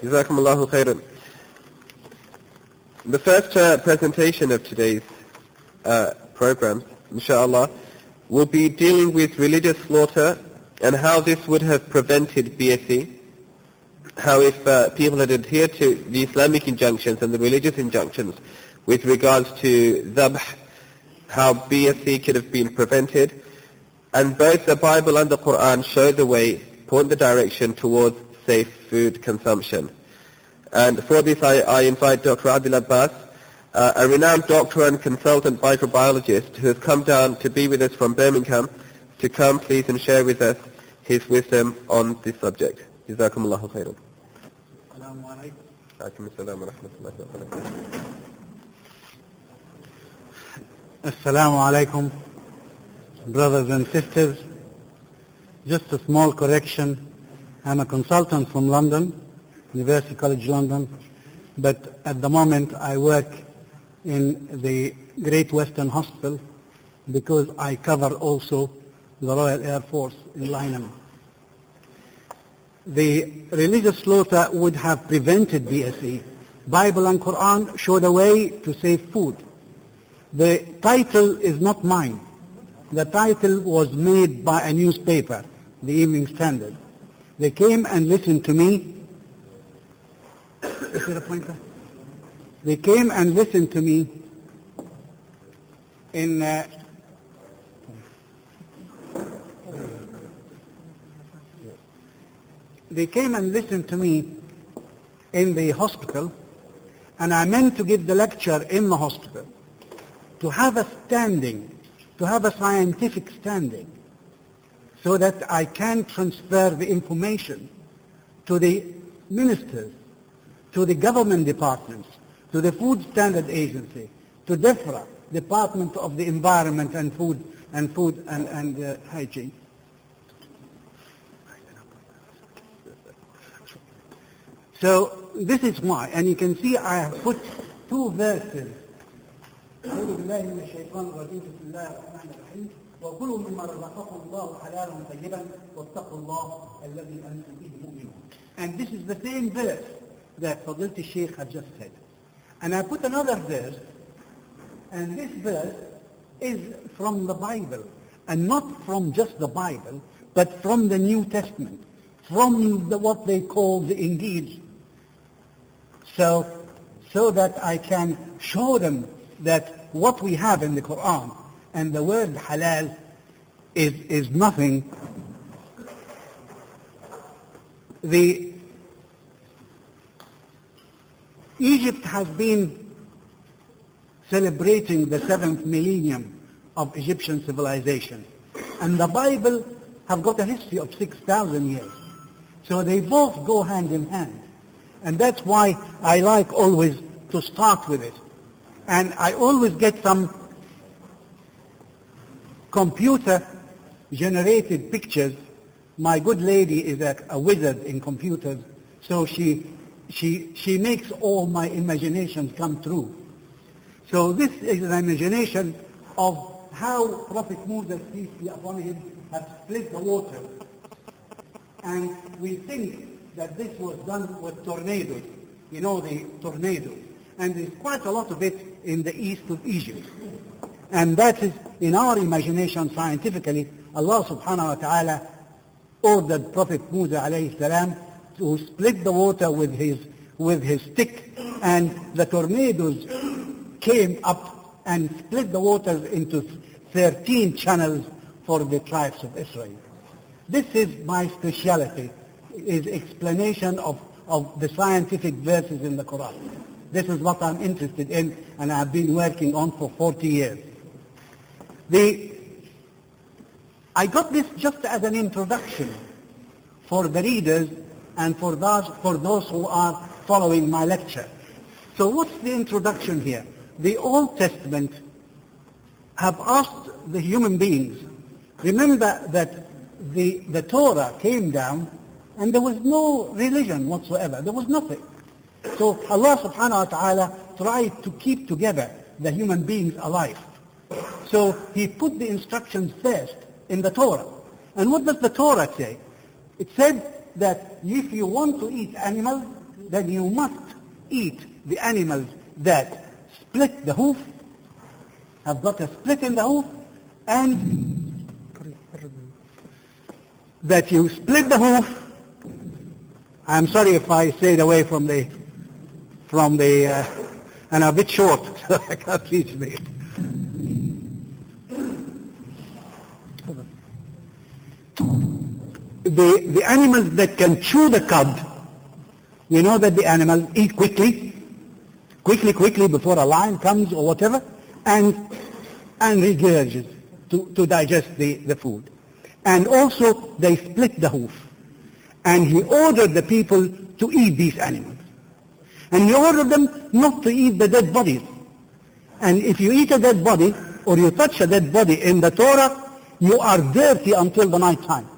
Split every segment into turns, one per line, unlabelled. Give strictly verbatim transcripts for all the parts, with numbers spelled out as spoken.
Jazakumullahu khairan. The first uh, presentation of today's uh, program, inshallah, will be dealing with religious slaughter and how this would have prevented B S E. How if uh, people had adhered to the Islamic injunctions and the religious injunctions with regards to dhabh, how B S E could have been prevented. And both the Bible and the Quran show the way, point the direction towards safe food consumption. And for this I, I invite Doctor Adil Abbas, uh, a renowned doctor and consultant microbiologist who has come down to be with us from Birmingham, to come please and share with us his wisdom on this subject. Jazakumullahu khairan.
Assalamu alaikum.
Alaikum assalam wa rahmatullahi wa barakatuh.
Assalamu alaikum, brothers and sisters. Just a small correction. I'm a consultant from London, University College London, but at the moment I work in the Great Western Hospital because I cover also the Royal Air Force in Lynham. The religious slaughter would have prevented B S E. Bible and Quran show the way to save food. The title is not mine. The title was made by a newspaper, the Evening Standard. They came and listened to me. Is there a pointer? They came and listened to me in uh, They came and listened to me in the hospital, and I meant to give the lecture in the hospital, to have a standing, to have a scientific standing, so that I can transfer the information to the ministers, to the government departments, to the Food Standard Agency, to DEFRA, Department of the Environment and Food and Food and, and uh, Hygiene. So this is why, and you can see I have put two verses. أعوذ بالله من الشيطان الرجيم بسم الله الرحمن الرحيم وكلوا مما رزقكم الله حلالا طيبا واتقوا الله الذي أنتم به مؤمنون. And this is the same verse that Fadilat al-Sheikh had just said. And I put another verse, and this verse is from the Bible, and not from just the Bible, but from the New Testament, from the, what they call the Injil. So, so that I can show them that what we have in the Quran and the word halal is, is nothing. The Egypt has been celebrating the seventh millennium of Egyptian civilization, and the Bible have got a history of six thousand years. So they both go hand in hand. And that's why I like always to start with it. And I always get some computer-generated pictures. My good lady is a, a wizard in computers, so she, she, she makes all my imaginations come true. So this is an imagination of how Prophet Moses, peace be upon him, had split the water. And we think that this was done with tornadoes, you know, the tornadoes. And there's quite a lot of it in the east of Egypt. And that is, in our imagination scientifically, Allah subhanahu wa ta'ala ordered Prophet Musa alayhi salam to split the water with his, with his stick, and the tornadoes came up and split the waters into thirteen channels for the tribes of Israel. This is my speciality, is explanation of, of the scientific verses in the Quran. This is what I'm interested in, and I've been working on for forty years. The, I got this just as an introduction for the readers and for those, for those who are following my lecture. So what's the introduction here? The Old Testament have asked the human beings, remember that the, the Torah came down and there was no religion whatsoever. There was nothing. So Allah subhanahu wa ta'ala tried to keep together the human beings alive. So He put the instructions first in the Torah. And what does the Torah say? It said that if you want to eat animals, then you must eat the animals that split the hoof, have got a split in the hoof, and that you split the hoof. I'm sorry if I stayed away from the, from the, uh, and I'm a bit short, so I can't reach me. The, the animals that can chew the cud, you know that the animals eat quickly, quickly, quickly before a lion comes or whatever, and, and regurgitate to, to digest the, the food. And also they split the hoof. And he ordered the people to eat these animals. And he ordered them not to eat the dead bodies. And if you eat a dead body, or you touch a dead body in the Torah, you are dirty until the night time.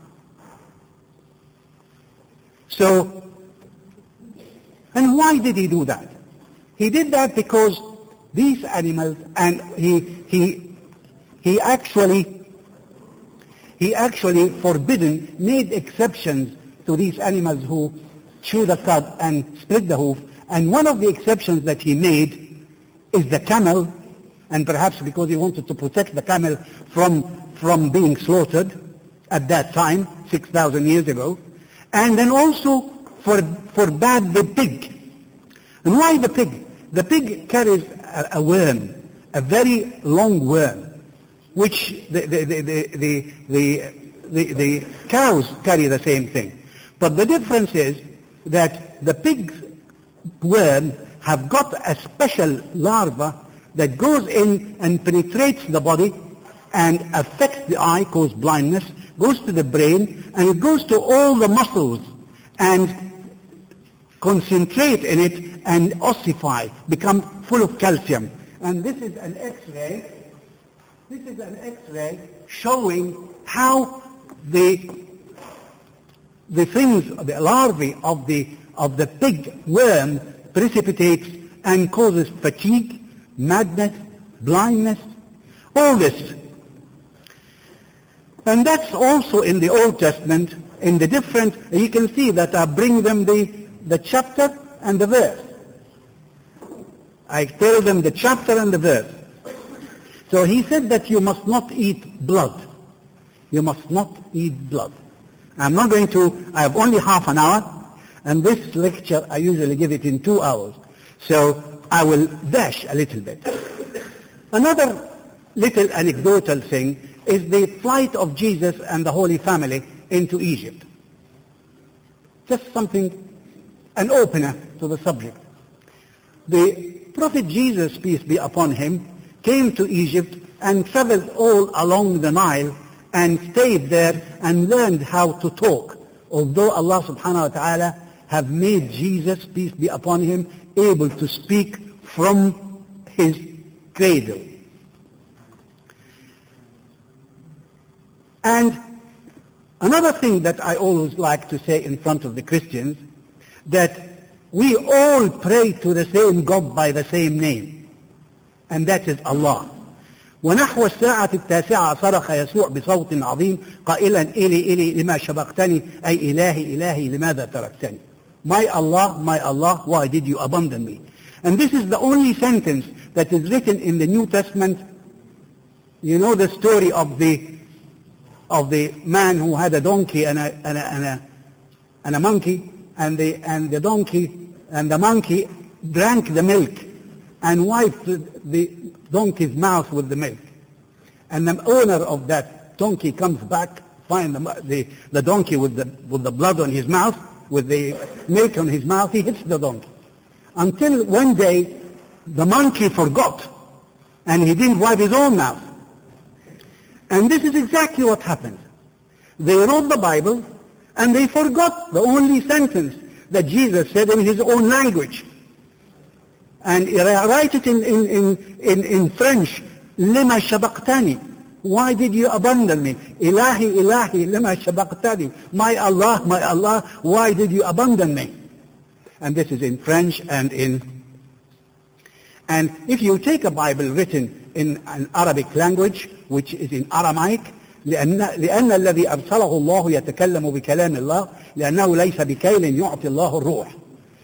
So, and why did he do that? He did that because these animals, and he, he, he actually, he actually forbidden, made exceptions to these animals who chew the cud and split the hoof. And one of the exceptions that he made is the camel, and perhaps because he wanted to protect the camel from, from being slaughtered at that time, six thousand years ago. And then also for, forbade the pig. And why the pig? The pig carries a, a worm, a very long worm, which the, the, the, the, the, the, the cows carry the same thing. But the difference is that the pig's worm have got a special larva that goes in and penetrates the body and affects the eye, causes blindness, goes to the brain, and it goes to all the muscles and concentrate in it and ossify, become full of calcium. And this is an X-ray. This is an X-ray showing how the the things, the larvae of the of the pig worm precipitates and causes fatigue, madness, blindness, all this. And that's also in the Old Testament, in the different, you can see that I bring them the, the chapter and the verse. I tell them the chapter and the verse. So he said that you must not eat blood. You must not eat blood. I'm not going to, I have only half an hour, and this lecture I usually give it in two hours. So I will dash a little bit. Another little anecdotal thing is the flight of Jesus and the Holy Family into Egypt. Just something, an opener to the subject. The Prophet Jesus, peace be upon him, came to Egypt and traveled all along the Nile and stayed there and learned how to talk. Although Allah subhanahu wa ta'ala have made Jesus, peace be upon him, able to speak from his cradle. And another thing that I always like to say in front of the Christians, that we all pray to the same God by the same name, and that is Allah. ونحو الساعة التاسعة صرخ يسوع بصوت عظيم قائلا إلي إلي لما شبقتني أي إلهي إلهي لماذا تركتني. My Allah, my Allah, why did you abandon me? And this is the only sentence that is written in the New Testament. You know the story of the of the man who had a donkey and a and a and a, and a monkey, and the and the donkey and the monkey drank the milk and wiped the donkey's mouth with the milk. And the owner of that donkey comes back, finds the, the, the donkey with the, with the blood on his mouth, with the milk on his mouth. He hits the donkey. Until one day, the monkey forgot, and he didn't wipe his own mouth. And this is exactly what happened. They wrote the Bible, and they forgot the only sentence that Jesus said in his own language. And I write it in, in, in, in, in French, لما شبقتني. Why did you abandon me? Ilahi, ilahi, lima shabaqtani. My Allah, my Allah, why did you abandon me? And this is in French and in... And if you take a Bible written in an Arabic language, which is in Aramaic, لأن, لأن الذي أرسله الله يتكلم بكلام الله لأنه ليس بكيل يعطي الله الروح.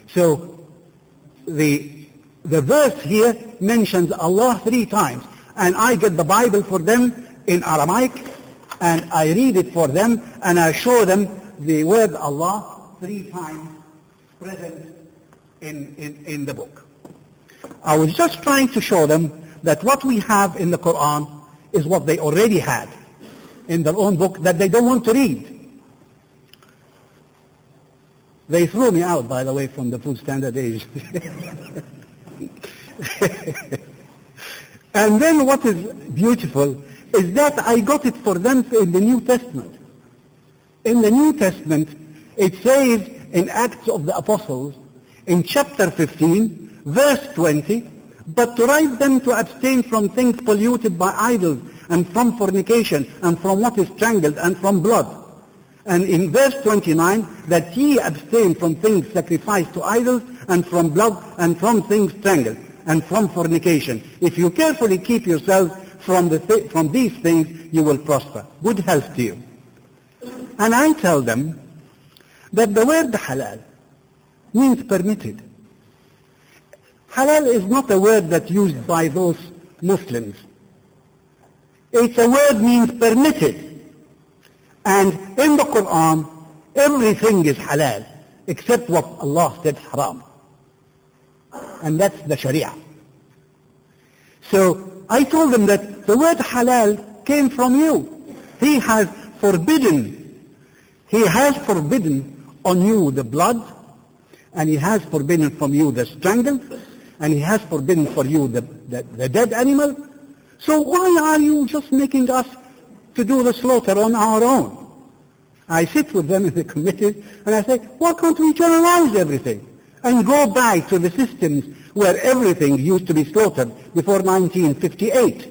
So the, the verse here mentions Allah three times. And I get the Bible for them in Aramaic, and I read it for them, and I show them the word Allah three times present in, in, in the book. I was just trying to show them that what we have in the Quran is what they already had in their own book that they don't want to read. They threw me out, by the way, from the Food Standard Age. And then what is beautiful is that I got it for them in the New Testament. In the New Testament, it says in Acts of the Apostles, in chapter fifteen, verse twenty, but to write them to abstain from things polluted by idols, and from fornication, and from what is strangled, and from blood. And in verse twenty-nine, that ye abstain from things sacrificed to idols, and from blood, and from things strangled, and from fornication. If you carefully keep yourselves from, the th- from these things, you will prosper. Good health to you. And I tell them that the word halal means permitted. Halal is not a word that's used by those Muslims. It's a word means permitted. And in the Quran, everything is halal, except what Allah said haram. And that's the Sharia. So I told them that the word halal came from you. He has forbidden, He has forbidden on you the blood, and He has forbidden from you the strangled, and He has forbidden for you the, the, the dead animal. So why are you just making us to do the slaughter on our own? I sit with them in the committee and I say, why can't we generalize everything and go back to the systems where everything used to be slaughtered before nineteen fifty-eight?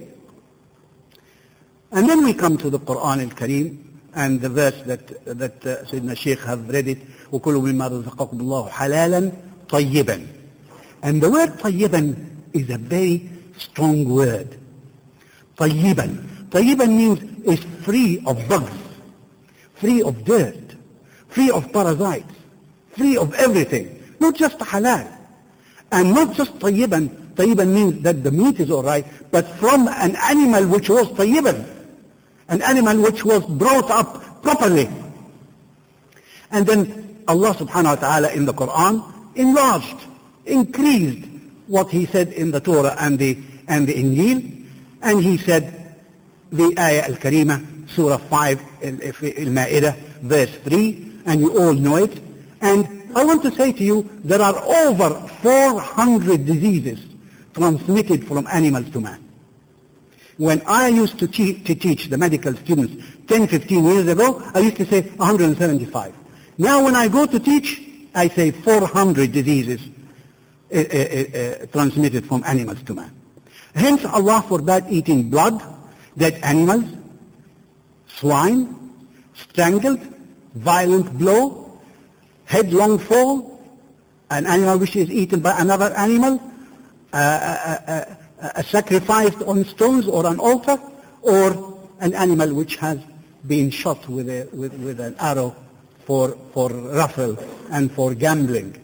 And then we come to the Quran al-Kareem and the verse that, that uh, Sayyidina Shaykh has read it, وَكُلُوا مِمَّا رَزَقَكُمُ اللَّهُ حَلَالًا طَيِّبًا. And the word طَيِّبًا is a very strong word. طَيِّبًا. طَيِّبًا means it's free of bugs, free of dirt, free of parasites, free of everything. Not just halal. And not just طَيِّبًا. طَيِّبًا means that the meat is all right, but from an animal which was طَيِّبًا. An animal which was brought up properly. And then Allah subhanahu wa ta'ala in the Quran enlarged, increased what He said in the Torah and the, and the Injil. And He said, the Ayah al-Kareemah, Surah five, Al-Ma'idah, verse three, and you all know it. And I want to say to you, there are over four hundred diseases transmitted from animals to man. When I used to, te- to teach the medical students ten, fifteen years ago, I used to say one hundred seventy-five. Now when I go to teach, I say four hundred diseases uh, uh, uh, transmitted from animals to man. Hence Allah forbade eating blood, dead animals, swine, strangled, violent blow, headlong fall, an animal which is eaten by another animal, uh, uh, uh, uh, sacrificed on stones or an altar, or an animal which has been shot with, a, with, with an arrow for, for raffle and for gambling.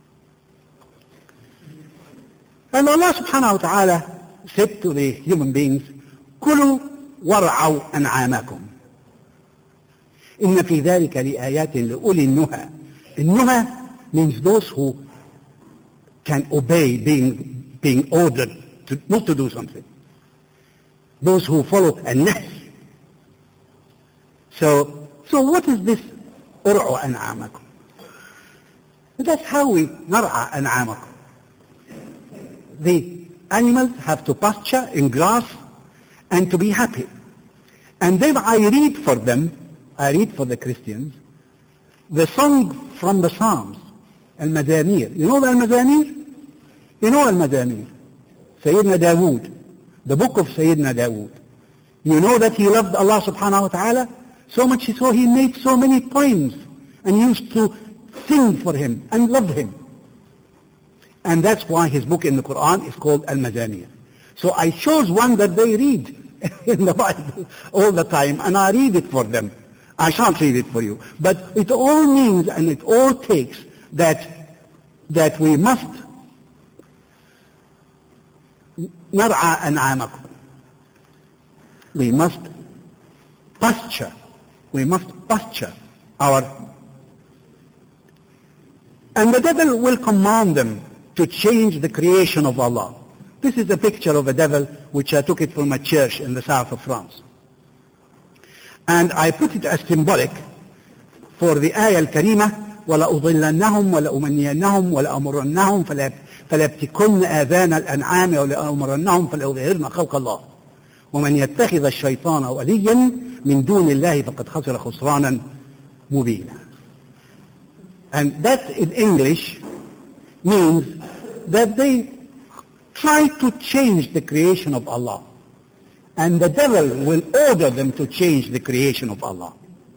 And Allah subhanahu wa ta'ala said to the human beings, كُلُوا وَارْعَوْا أَنْعَامَكُمْ إِنَّ فِي ذَلِكَ لِآيَاتٍ لِأُولِي النُّهَى. النُّهَى means those who can obey being, being ordered to, not to do something. Those who follow a nahy. So, so what is this أُرْعُوا أَنْعَامَكُمْ? That's how we نرعى أنعامكم. The animals have to pasture in grass and to be happy. And then I read for them, I read for the Christians, the song from the Psalms, Al-Mazamir. You know the Al-Mazamir? You know Al-Mazamir. Sayyidina Dawood, the book of Sayyidina Dawood. You know that he loved Allah subhanahu wa ta'ala so much so he made so many poems and used to sing for him and love him. And that's why his book in the Quran is called Al-Mazamir. So I chose one that they read in the Bible all the time, and I read it for them. I shan't read it for you. But it all means and it all takes that that we must نرعى أنعامكم. We must pasture. We must pasture our... And the devil will command them to change the creation of Allah. This is a picture of a devil which I took it from a church in the south of France. And I put it as symbolic for the ayah al-karimah, وَلَأُضِلَّنَّهُمْ وَلَأُمَنِّيَنَّهُمْ وَلَأَمُرَنَّهُمْ فَلَيَبْتِكُنَّ آذَانَ الْأَنْعَامِ وَلَأُمَرَنَّهُمْ فَلَيُظْهِرْنَ خَلْقَ اللَّهِ وَمَنْ يَتَّخِذَ الشَّيْطَانَ وَلِيًّا مِنْ دُونِ اللَّهِ فَقَدْ خَسِرَ خُسْرَانًا مُبِينًا. And that in English means that they try to change the creation of Allah. And the devil will order them to change the creation of Allah.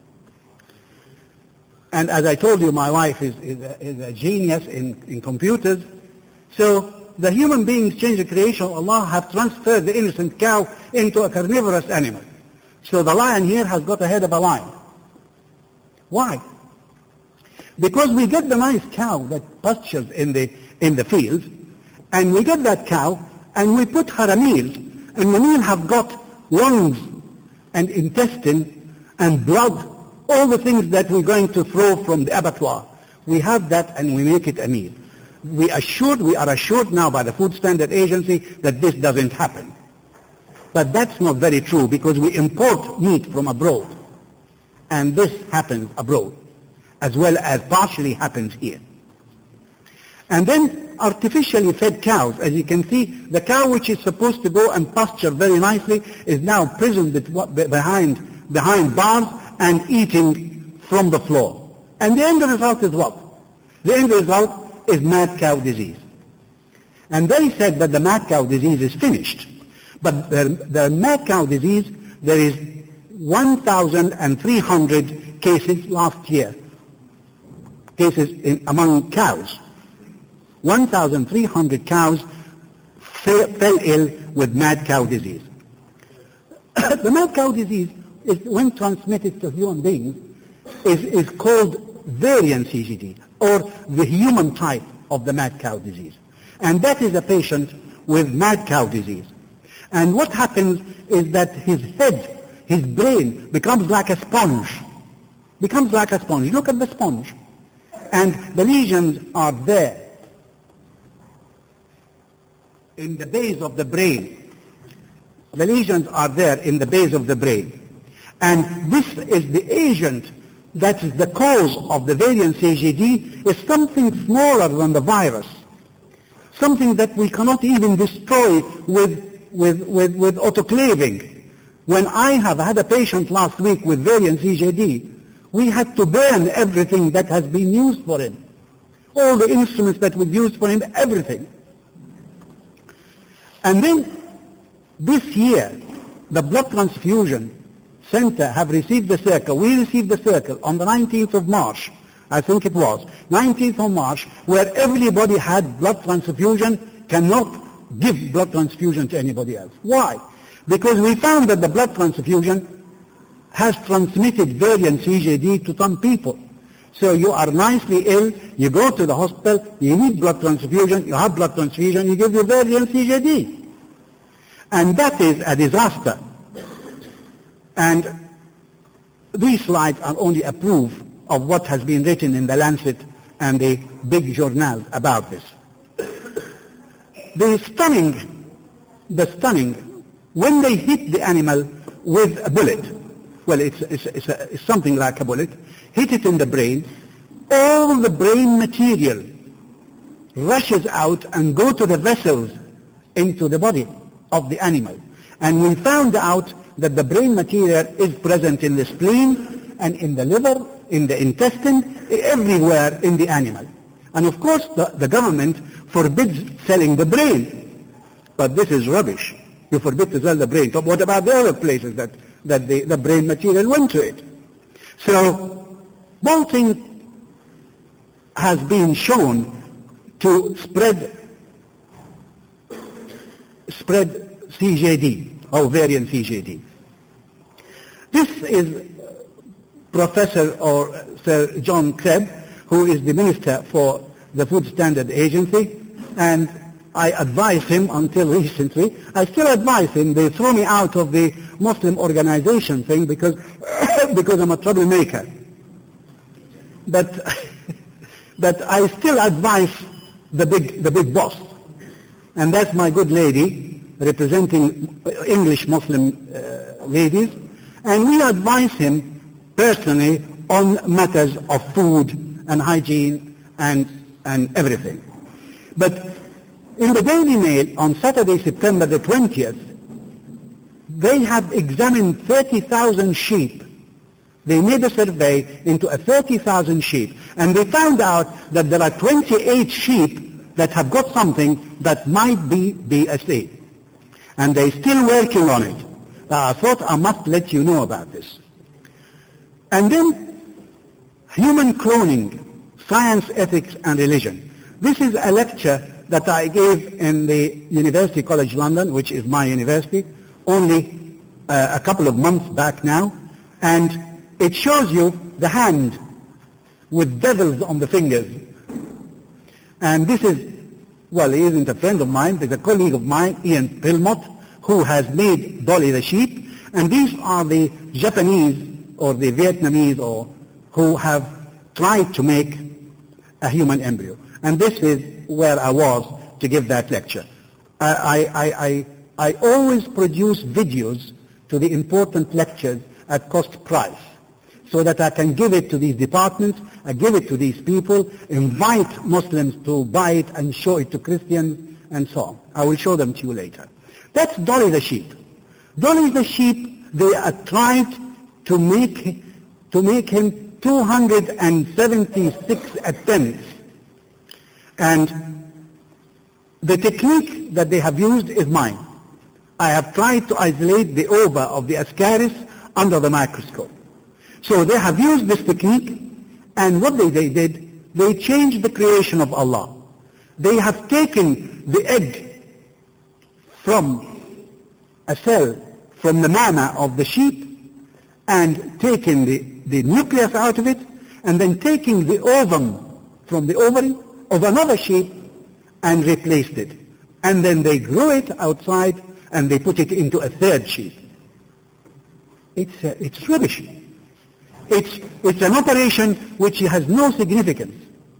And as I told you, my wife is, is, a, is a genius in, in computers. So the human beings change the creation of Allah, have transferred the innocent cow into a carnivorous animal. So the lion here has got a head of a lion. Why? Because we get the nice cow that pastures in the, in the fields, and we get that cow, and we put her a meal, and the meal have got lungs and intestine and blood, all the things that we're going to throw from the abattoir. We have that and we make it a meal. We assured, we are assured now by the Food Standard Agency that this doesn't happen. But that's not very true, because we import meat from abroad. And this happens abroad, as well as partially happens here. And then artificially fed cows, as you can see, the cow which is supposed to go and pasture very nicely is now prisoned behind, behind bars and eating from the floor. And the end result is what? The end result is mad cow disease. And they said that the mad cow disease is finished. But the, the mad cow disease, there is one thousand three hundred cases last year. Cases in, among cows. one thousand three hundred cows fell, fell ill with mad cow disease. The mad cow disease is, when transmitted to human beings, is, is called variant C G D, or the human type of the mad cow disease. And that is a patient with mad cow disease. And what happens is that his head, his brain, becomes like a sponge. Becomes like a sponge. Look at the sponge. And the lesions are there in the base of the brain. The lesions are there in the base of the brain. And this is the agent that is the cause of the variant C G D, is something smaller than the virus. Something that we cannot even destroy with, with, with, with autoclaving. When I have had a patient last week with variant C G D, we had to burn everything that has been used for him. All the instruments that we've used for him, everything. And then, this year, the blood transfusion center have received the circle. We received the circle on the nineteenth of March, I think it was, nineteenth of March, where everybody had blood transfusion, cannot give blood transfusion to anybody else. Why? Because we found that the blood transfusion has transmitted variant C G D to some people. So you are nicely ill, you go to the hospital, you need blood transfusion, you have blood transfusion, you give your variant C G D. And that is a disaster. And these slides are only a proof of what has been written in the Lancet and the big journals about this. The stunning, the stunning, when they hit the animal with a bullet, well, it's, it's, it's, a, it's something like a bullet, hit it in the brain, all the brain material rushes out and go to the vessels into the body of the animal. And we found out that the brain material is present in the spleen and in the liver, in the intestine, everywhere in the animal. And of course the, the government forbids selling the brain. But this is rubbish. You forbid to sell the brain. But what about the other places that, that the, the brain material went to it? So bolting has been shown to spread spread C G D, or variant C G D. This is Professor or Sir John Krebs, who is the Minister for the Food Standard Agency, and I advised him until recently. I still advise him. They throw me out of the Muslim organization thing because because I'm a troublemaker. But but I still advise the big the big boss, and that's my good lady representing English Muslim uh, ladies, and we advise him personally on matters of food and hygiene and and everything. But in the Daily Mail on Saturday, September the twentieth, they have examined thirty thousand sheep. They made a survey into a thirty thousand sheep, and they found out that there are twenty-eight sheep that have got something that might be B S A. And they're still working on it. Uh, I thought I must let you know about this. And then, human cloning, science, ethics, and religion. This is a lecture that I gave in the University College London, which is my university, only uh, a couple of months back now, and it shows you the hand with devils on the fingers. And this is, well, he isn't a friend of mine, he's a colleague of mine, Ian Pilmott, who has made Dolly the sheep, and these are the Japanese or the Vietnamese or who have tried to make a human embryo. And this is where I was to give that lecture. I, I, I, I always produce videos to the important lectures at cost price, so that I can give it to these departments, I give it to these people, invite Muslims to buy it and show it to Christians and so on. I will show them to you later. That's Dolly the sheep. Dolly the sheep, they are tried to make, to make him two hundred seventy-six attempts. And the technique that they have used is mine. I have tried to isolate the ova of the Ascaris under the microscope. So they have used this technique, and what they, they did, they changed the creation of Allah. They have taken the egg from a cell, from the mama of the sheep, and taken the, the nucleus out of it, and then taking the ovum from the ovary of another sheep and replaced it. And then they grew it outside and they put it into a third sheep. It's, uh, it's rubbish. It's, it's an operation which has no significance.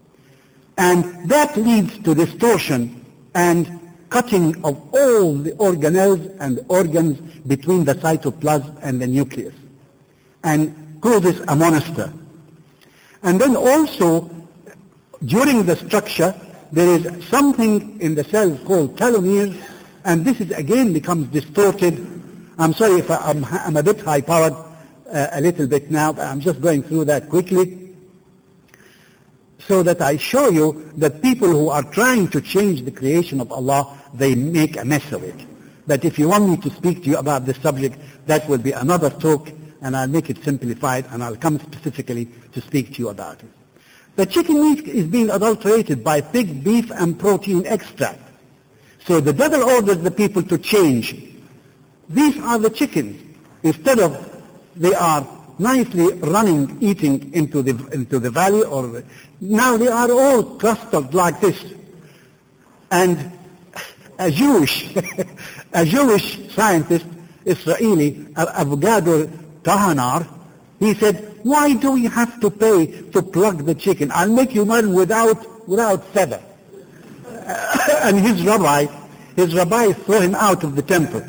And that leads to distortion and cutting of all the organelles and organs between the cytoplasm and the nucleus, and causes a monster. And then also, during the structure, there is something in the cells called telomeres, and this is again becomes distorted. I'm sorry if I, I'm, I'm a bit high-powered uh, a little bit now, but I'm just going through that quickly, so that I show you that people who are trying to change the creation of Allah, they make a mess of it. But if you want me to speak to you about this subject, that will be another talk, and I'll make it simplified, and I'll come specifically to speak to you about it. The chicken meat is being adulterated by pig, beef, and protein extract. So the devil orders the people to change. These are the chickens. Instead of they are nicely running, eating into the into the valley, or now they are all clustered like this. And a Jewish, a Jewish scientist, Israeli, Avogador Tahanar, he said, why do we have to pay to plug the chicken? I'll make you one without, without feather. And his rabbi, his rabbi threw him out of the temple.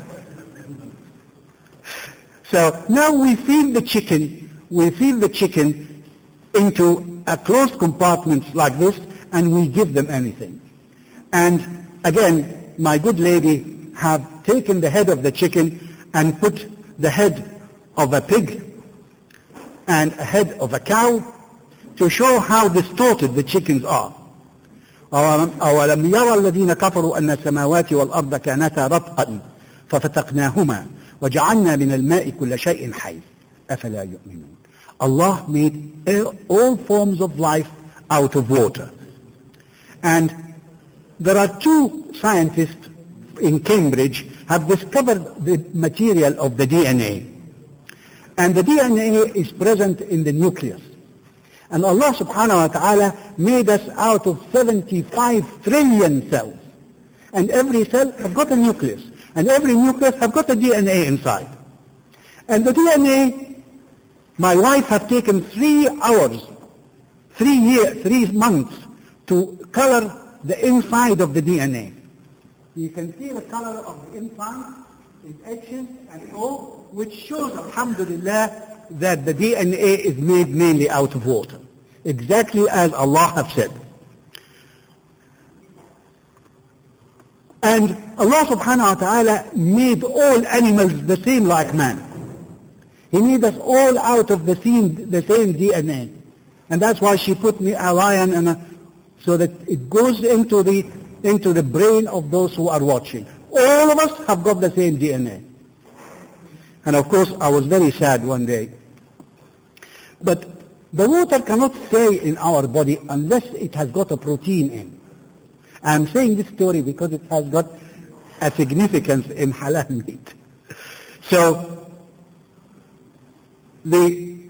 So now we feed the chicken, we feed the chicken into a closed compartment like this, and we give them anything. And again, my good lady have taken the head of the chicken and put the head of a pig and a head of a cow to show how distorted the chickens are. أَوَلَمْ يَرَى الَّذِينَ كَفَرُوا أَنَّ السَّمَاوَاتِ وَالْأَرْضَ كَانَتَا رَتْقًا فَفَتَقْنَاهُمَا وَجَعَلْنَا مِنَ الْمَاءِ كُلَّ شَيْءٍ حَيٍّ أَفَلَا يُؤْمِنُونَ. Allah made all forms of life out of water. And there are two scientists in Cambridge have discovered the material of the D N A. And the D N A is present in the nucleus. And Allah subhanahu wa ta'ala made us out of seventy-five trillion cells. And every cell has got a nucleus. And every nucleus has got a D N A inside. And the D N A, my wife has taken three hours, three years, three months to color the inside of the D N A. You can see the color of the inside, its H's and O, which shows, alhamdulillah, that the D N A is made mainly out of water, exactly as Allah has said. And Allah subhanahu wa ta'ala made all animals the same like man. He made us all out of the same, the same D N A. And that's why she put me a lion and a, so that it goes into the, into the brain of those who are watching. All of us have got the same D N A. And of course, I was very sad one day. But the water cannot stay in our body unless it has got a protein in. I'm saying this story because it has got a significance in halal meat. So, the,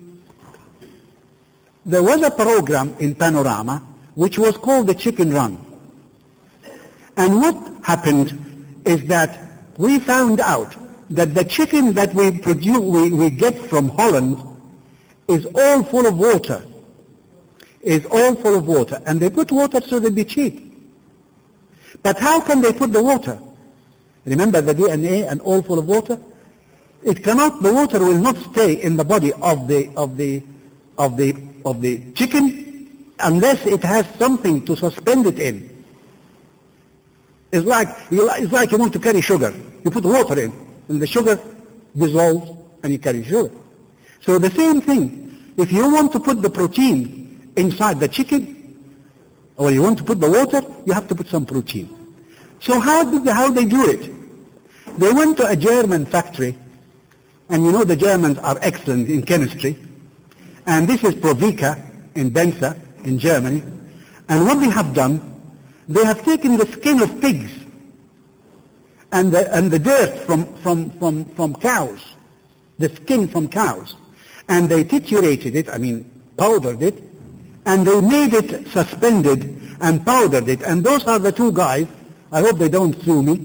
there was a program in Panorama which was called the Chicken Run. And what happened is that we found out that the chicken that we produce, we, we get from Holland is all full of water. Is all full of water. And they put water so they'd be cheap. But how can they put the water? Remember the D N A and all full of water? It cannot, the water will not stay in the body of the, of the, of the, of the chicken unless it has something to suspend it in. It's like, it's like you want to carry sugar. You put water in, and the sugar dissolves, and you carry sugar. So the same thing, if you want to put the protein inside the chicken, or you want to put the water, you have to put some protein. So how did they, how they do it? They went to a German factory, and you know the Germans are excellent in chemistry, and this is Provica in Benza, in Germany, and what they have done, they have taken the skin of pigs and the, and the dirt from, from, from, from cows, the skin from cows, and they triturated it, I mean powdered it, and they made it suspended and powdered it. And those are the two guys, I hope they don't sue me,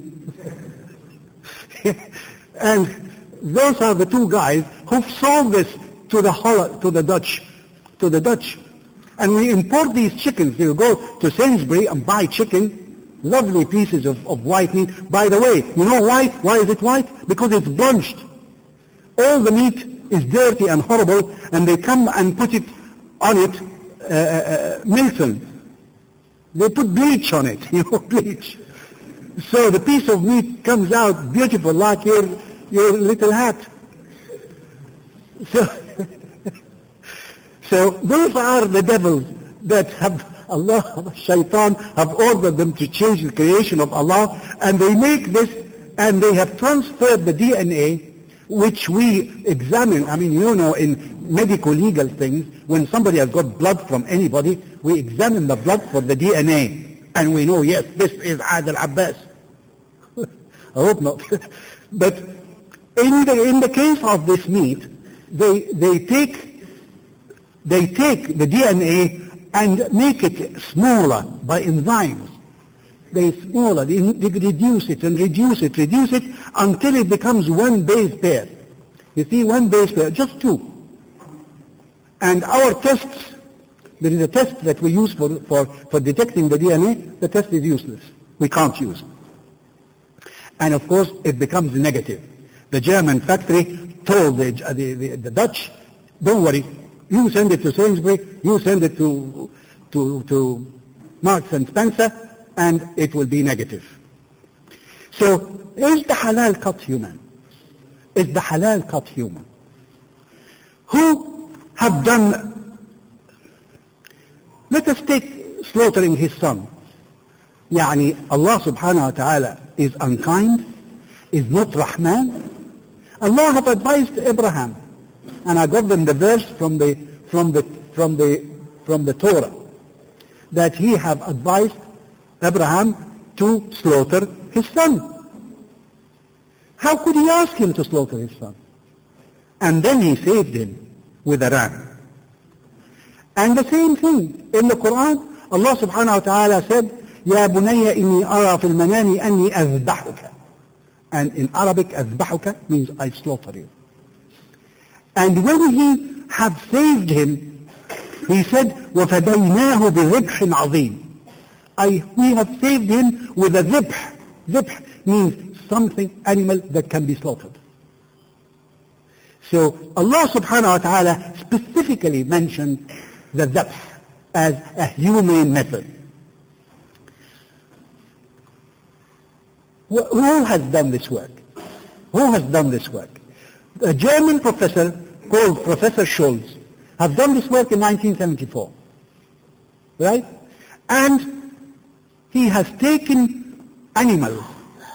and those are the two guys who've sold this to the Holl- to the Dutch, to the Dutch. And we import these chickens. You go to Sainsbury and buy chicken, lovely pieces of, of white meat. By the way, you know white? Why is it white? Because it's blanched. All the meat is dirty and horrible, and they come and put it on it, uh, uh, Milton. They put bleach on it, you know, bleach. So the piece of meat comes out beautiful, like your, your little hat. So, so those are the devils that have Allah, Shaitan, have ordered them to change the creation of Allah, and they make this, and they have transferred the D N A, which we examine. I mean, you know, in medical legal things, when somebody has got blood from anybody, we examine the blood for the D N A, and we know, yes, this is Adil Abbas. I hope not. But in the, in the case of this meat, they, they take they take the D N A and make it smaller by enzymes. They smaller, they, they reduce it and reduce it, reduce it until it becomes one base pair. You see, one base pair, just two. And our tests, there is a test that we use for, for, for detecting the D N A, the test is useless. We can't use it. And of course, it becomes negative. The German factory told the, the, the, the Dutch, don't worry, you send it to Sainsbury, you send it to, to, to Marks and Spencer, and it will be negative. So, is the halal cut human? Is the halal cut human? Who have done, let us take slaughtering his son. Yani Allah subhanahu wa ta'ala is unkind, is not Rahman. Allah have advised Abraham, and I got them the verse from the from the from the from the Torah, that he have advised Abraham to slaughter his son. How could he ask him to slaughter his son? And then he saved him with a ram. And the same thing in the Quran, Allah subhanahu wa ta'ala said, يَا بُنَيَّ إِنِّي أَرَى فِي الْمَنَامِ أَنِّي أَذْبَحُكَ. And in Arabic, أَذْبَحُكَ means I slaughter you. And when he had saved him, he said, وَفَدَيْنَاهُ بِذِبْحٍ عَظِيمٍ. I, we have saved him with a ذبح. ذبح means something, animal that can be slaughtered. So Allah subhanahu wa ta'ala specifically mentioned the dhabh as a humane method. Who has done this work? Who has done this work? A German professor called Professor Scholz has done this work in nineteen seventy-four. Right? And he has taken animals,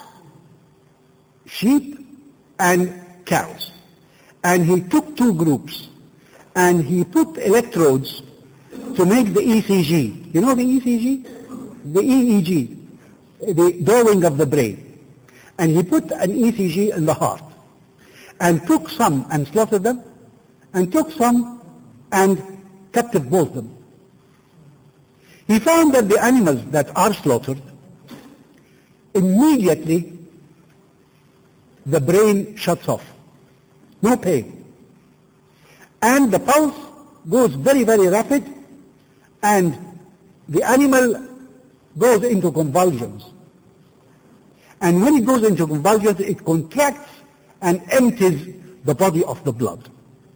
sheep and cows, and he took two groups and he put electrodes to make the E C G. You know the E C G? The E E G, the drawing of the brain. And he put an E C G in the heart and took some and slaughtered them and took some and captive bought them. He found that the animals that are slaughtered, immediately the brain shuts off. No pain. And the pulse goes very, very rapid, and the animal goes into convulsions. And when it goes into convulsions, it contracts and empties the body of the blood,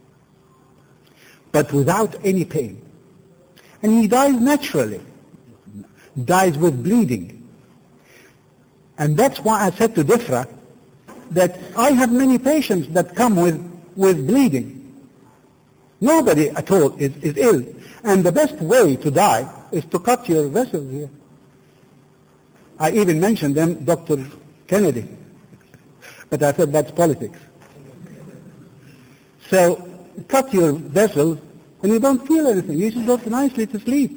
but without any pain. And he dies naturally, dies with bleeding. And that's why I said to Difra that I have many patients that come with, with bleeding. Nobody at all is, is ill. And the best way to die is to cut your vessels here. I even mentioned them, Doctor Kennedy. But I said that's politics. So cut your vessels and you don't feel anything. You just go nicely to sleep.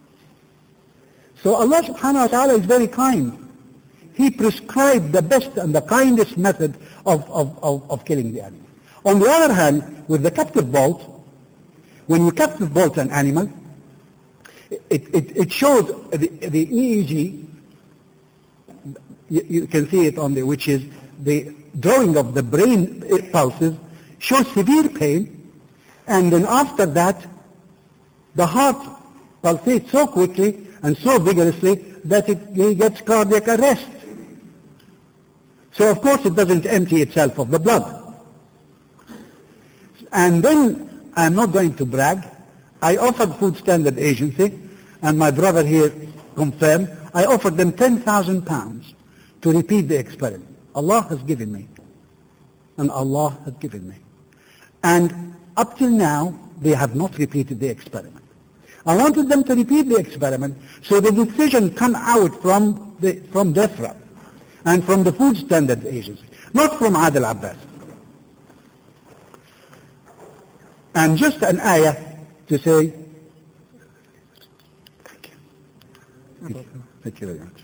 So Allah subhanahu wa ta'ala is very kind. He prescribed the best and the kindest method of, of, of, of killing the animal. On the other hand, with the captive bolt, when you captive bolt an animal, it, it, it shows the, the E E G, you, you can see it on the, which is the drawing of the brain pulses, shows severe pain, and then after that, the heart pulsates so quickly and so vigorously that it, it gets cardiac arrest. So of course it doesn't empty itself of the blood. And then, I'm not going to brag, I offered Food Standard Agency, and my brother here confirmed, I offered them ten thousand pounds to repeat the experiment. Allah has given me. And Allah has given me. And up till now, they have not repeated the experiment. I wanted them to repeat the experiment so the decision come out from the, from DEFRA and from the Food Standard Agency, not from Adil Abbas. And just an ayah to say, thank you. Thank you very much.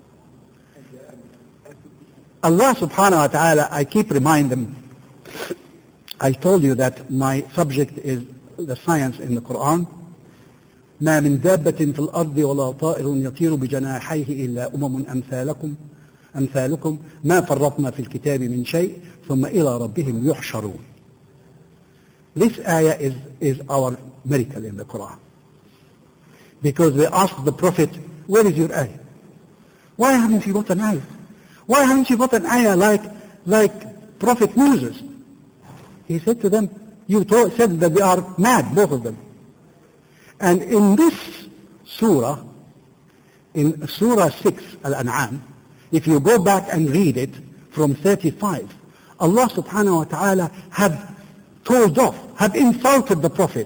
Allah subhanahu wa ta'ala, I keep reminding them, I told you that my subject is the science in the Quran. ما من دابة في الأرض ولا طائر يطير بجناحيه إلا أمم أمثالكم أمثالكم ما فرطنا في الكتاب من شيء ثم إلى ربهم يحشرون. This ayah is, is our miracle in the Quran. Because they asked the Prophet, where is your ayah? Why haven't you got an ayah? Why haven't you got an ayah like, like Prophet Moses? He said to them, you told, said that they are mad, both of them. And in this surah, in Surah six, Al-An'am, if you go back and read it from thirty-five, Allah subhanahu wa ta'ala have told off, have insulted the Prophet.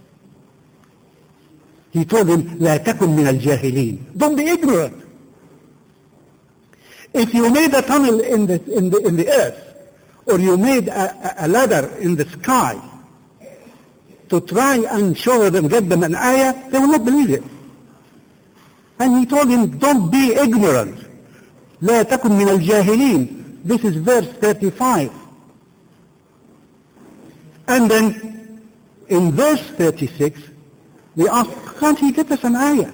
He told him, لا تكن من الجاهلين. Don't be ignorant. If you made a tunnel in the, in the, in the earth, or you made a, a ladder in the sky, to try and show them, get them an ayah, they will not believe it. And he told him, don't be ignorant. لا تكن من الجاهلين. This is verse thirty-five. And then, in verse thirty-six, They asked, can't he get us an ayah?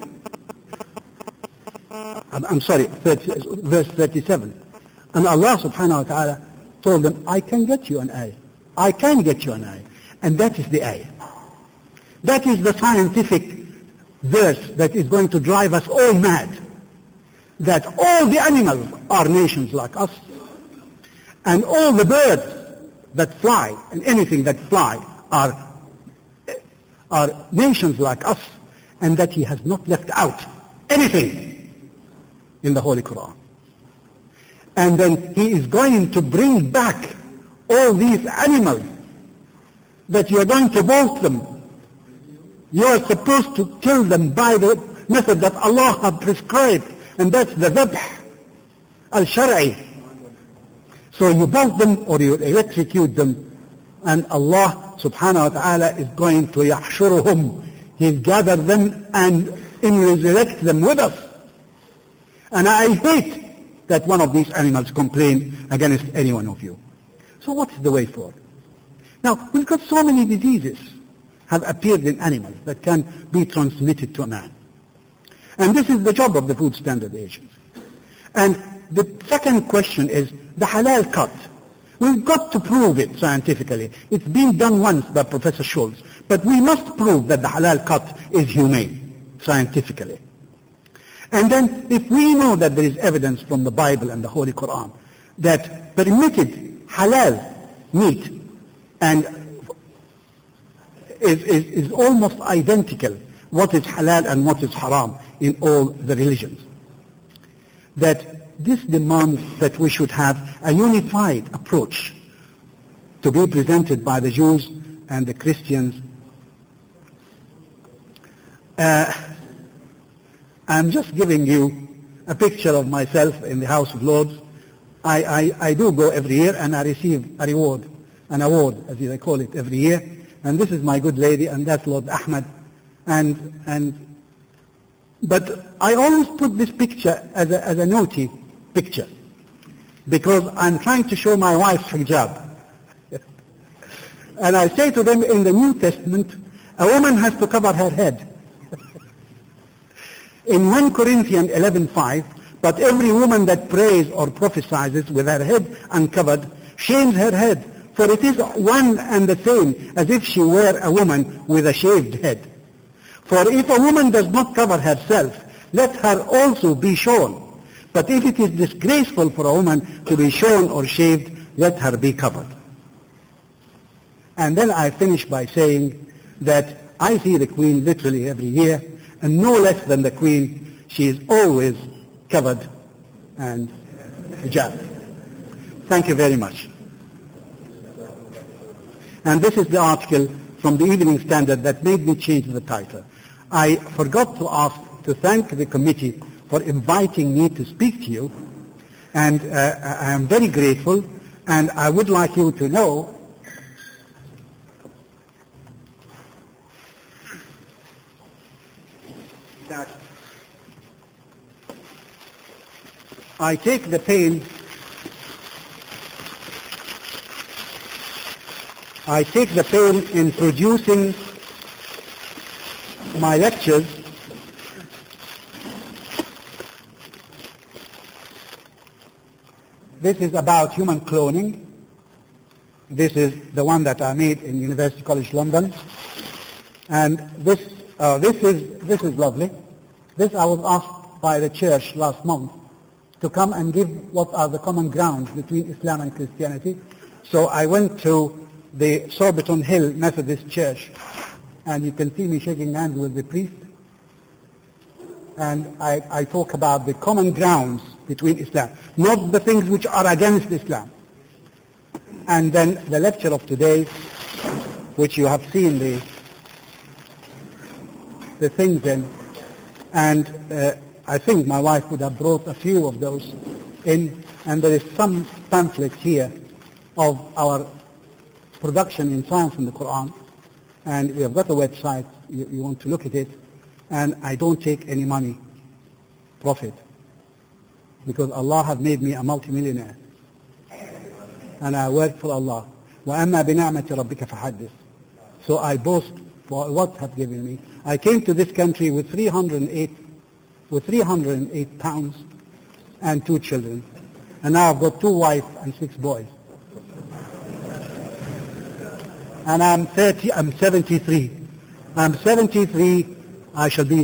I'm, I'm sorry, thirty, verse thirty-seven. And Allah subhanahu wa ta'ala told them, I can get you an ayah. I can get you an ayah. And that is the ayah. That is the scientific verse that is going to drive us all mad. That all the animals are nations like us. And all the birds that fly and anything that fly are, are nations like us. And that He has not left out anything in the Holy Quran. And then He is going to bring back all these animals that you are going to boast them. You are supposed to kill them by the method that Allah has prescribed, and that's the dhabh al-shar'i. So you bolt them or you electrocute them, and Allah subhanahu wa ta'ala is going to yahshuruhum. He'll gather them and resurrect them with us. And I hate that one of these animals complain against any one of you. So what is the way forward? Now, we've got so many diseases have appeared in animals that can be transmitted to a man. And this is the job of the food standard agency. And the second question is the halal cut. We've got to prove it scientifically. It's been done once by Professor Schultz. But we must prove that the halal cut is humane, scientifically. And then if we know that there is evidence from the Bible and the Holy Quran that permitted halal meat and is, is, is almost identical what is halal and what is haram in all the religions, that this demands that we should have a unified approach to be presented by the Jews and the Christians. Uh, I'm just giving you a picture of myself in the House of Lords. I, I, I do go every year and I receive a reward, an award, as they call it, every year. And this is my good lady, and that's Lord Ahmed. And, and, but I always put this picture as a, as a naughty picture, because I'm trying to show my wife's hijab. And I say to them, in the New Testament, a woman has to cover her head. In First Corinthians eleven five, but every woman that prays or prophesies with her head uncovered shames her head, for it is one and the same as if she were a woman with a shaved head. For if a woman does not cover herself, let her also be shorn. But if it is disgraceful for a woman to be shorn or shaved, let her be covered. And then I finish by saying that I see the Queen literally every year, and no less than the Queen, she is always covered and hijab. Thank you very much. And this is the article from the Evening Standard that made me change the title. I forgot to ask to thank the committee for inviting me to speak to you, and uh, I am very grateful, and I would like you to know that I take the pain I take the pain in producing my lectures This is about human cloning. This is the one that I made in University College London. And this, uh, this is, this is lovely. This I was asked by the church last month to come and give what are the common grounds between Islam and Christianity. So I went to the Surbiton Hill Methodist Church, and you can see me shaking hands with the priest. And I, I talk about the common grounds between Islam, not the things which are against Islam. And then the lecture of today, which you have seen the the things in, and uh, I think my wife would have brought a few of those in, and there is some pamphlet here of our production in science in the Quran, and we have got a website, you, you want to look at it, and I don't take any money, profit, because Allah has made me a multimillionaire, and I work for Allah. وَأَمَّا بِنَعْمَةِ رَبِّكَ فَحَدِّثْ. So I boast for what have given me. I came to this country with three hundred eight, with three hundred eight pounds and two children. And now I've got two wives and six boys. And I'm thirty, I'm seventy-three. I'm seventy-three, I shall be